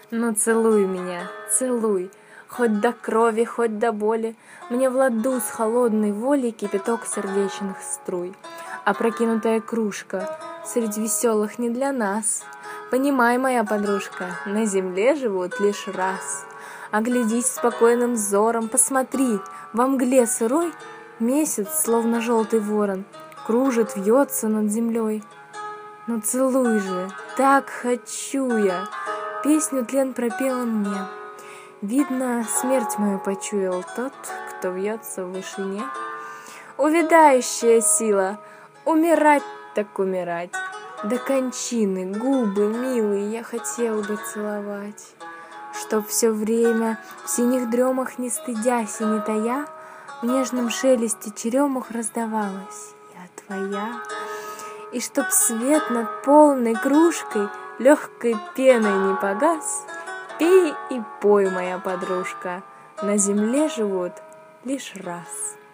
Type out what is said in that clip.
Ну целуй меня, целуй, хоть до крови, хоть до боли, мне в ладу с холодной волей кипяток сердечных струй. Опрокинутая кружка средь веселых не для нас. Понимай, моя подружка, на земле живут лишь раз. Оглядись спокойным взором, посмотри, во мгле сырой месяц, словно желтый ворон, кружит, вьется над землей. Ну целуй же, так хочу я. Песню тлен пропела мне. Видно, смерть мою почуял тот, кто вьется в вышине. Увядающая сила, умирать так умирать. До кончины губы милые я хотел бы целовать. Чтоб все время в синих дремах, не стыдясь и не тая, в нежном шелесте черемух раздавалась я твоя. И чтоб свет над полной кружкой легкой пеной не погас, пей и пой, моя подружка, на земле живут лишь раз.